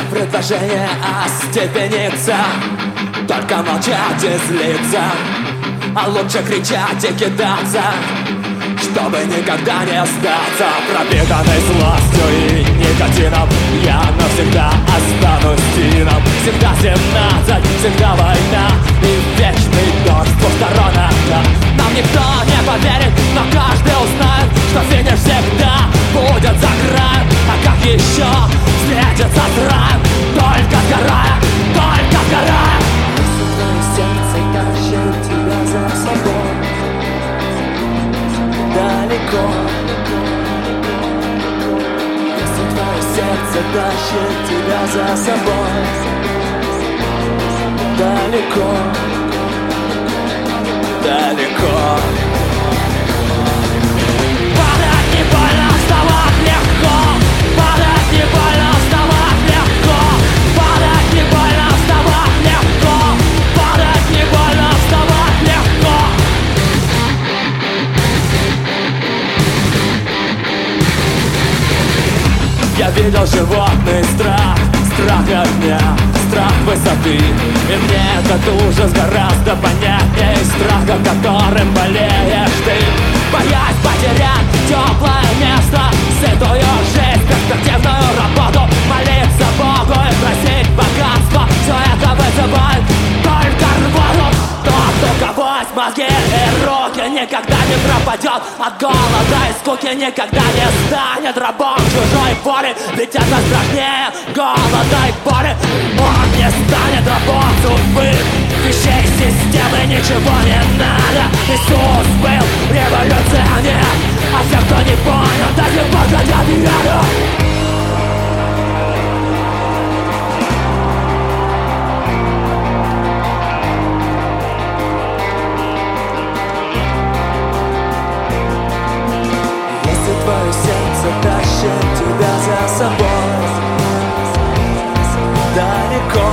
предложение остепениться, только молчать и злиться, а лучше кричать и кидаться, чтобы никогда не сдаться. Пропитанный злостью и никотином, я навсегда останусь тином. Всегда 17, всегда война и вечный дождь с двух сторон окна. Нам никто не поверит, но каждый узнает, что финиш всегда будет за краем. А как еще встретиться с раем? Только сгорая, только сгорая. Если твое сердце тащит тебя за собой далеко, если твое сердце тащит тебя за собой далеко, далеко. Падать не больно, вставать легко, падать не больно, вставать легко, падать не больно, вставать легко, падать не больно, вставать легко. Я видел животный страх, страх огня, страх высоты. И мне этот ужас гораздо понятнее страха, которым болеешь ты. Боясь потерять теплое место, сытую жизнь, перспективную работу, молиться Богу и просить богатства. Все это вызывает только рвоту. Тот, у кого есть мозги и руки, никогда не пропадет от голода и скуки, никогда не станет рабом чужой воли. Ведь это страшнее голода и боли. Он не станет рабом судьбы, вещей системы ничего не надо. Иисус был революционер, а все, кто не понял, до сих пор хотят веру. Твое сердце тащит тебя за собой далеко,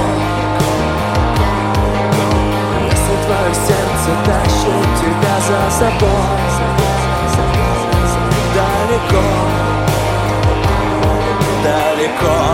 если твое сердце тащит тебя за собой далеко, далеко.